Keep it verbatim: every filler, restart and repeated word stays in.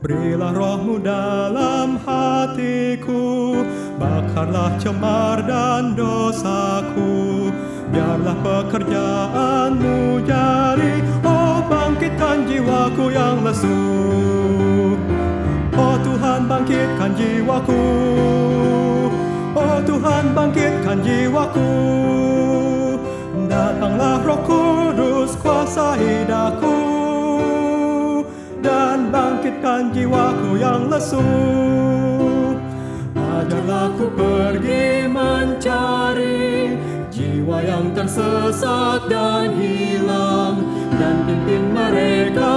Berilah rohmu dalam hatiku, bakarlah cemar dan dosaku. Biarlah pekerjaanmu jari, oh bangkitkan jiwaku yang lesu. Oh Tuhan bangkitkan jiwaku, oh Tuhan bangkitkan jiwaku. Datanglah Roh Kudus kuasai daku, dan bangkitkan jiwaku yang lesu. Ajarlah ku pergi mencari jiwa yang tersesat dan hilang, dan pimpin mereka